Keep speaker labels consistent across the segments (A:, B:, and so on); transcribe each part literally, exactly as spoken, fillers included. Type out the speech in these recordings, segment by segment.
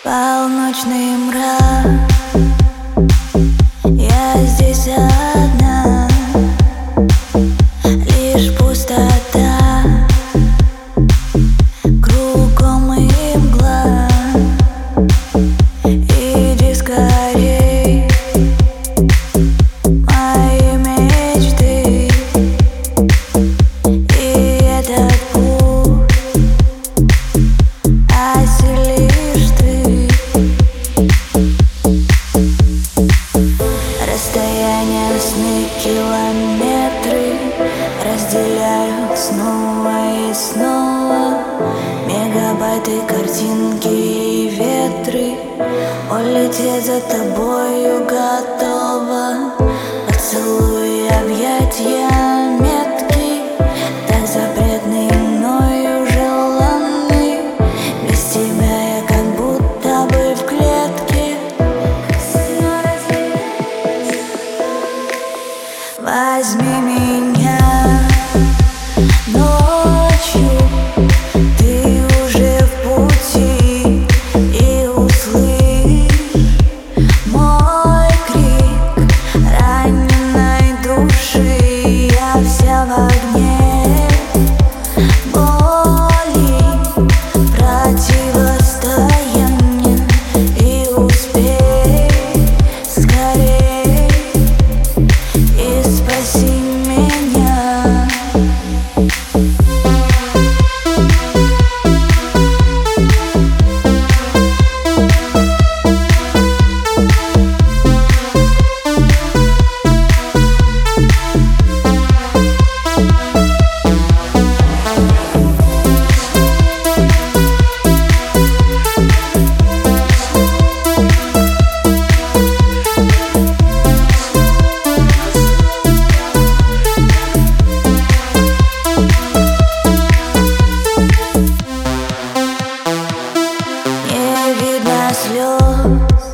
A: Полночный мрак, я здесь одна, лишь пустота, кругом и мгла. Иди скорей, мои мечты, и этот путь осилишь ты. Расстояние, сны, километры разделяют снова и снова. Мегабайты, картинки и ветры, улететь за тобою готова. Поцелуи, объятия, метки, так запретны мною желанны. Без тебя я как будто бы в клетке. Возьми меня ночью, ты уже в пути, и услышь мой крик раненой души. Я вся в огне боли, противостояние, и успей скорей и спаси меня. Не видно слез,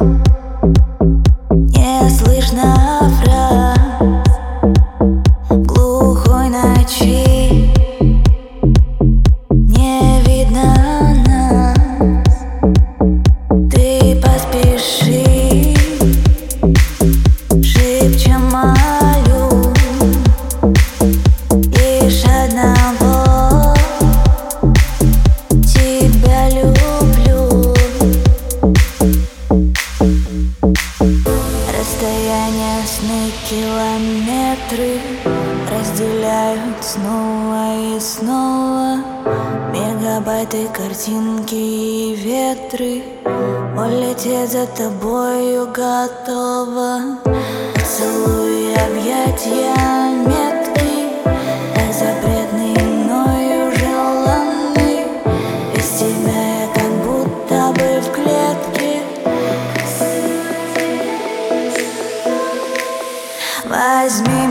A: не слышно фраз в глухой ночи. Не видно нас, ты поспеши, шепчем молю лишь одного: тебя люблю. Расстояние, сны, километры разделяют снова и снова. Мегабайты, картинки и ветры, улететь за тобою готова. Поцелуи, объятия, метки, так запретны мною желанны. Без тебя я как будто бы в клетке. Возьми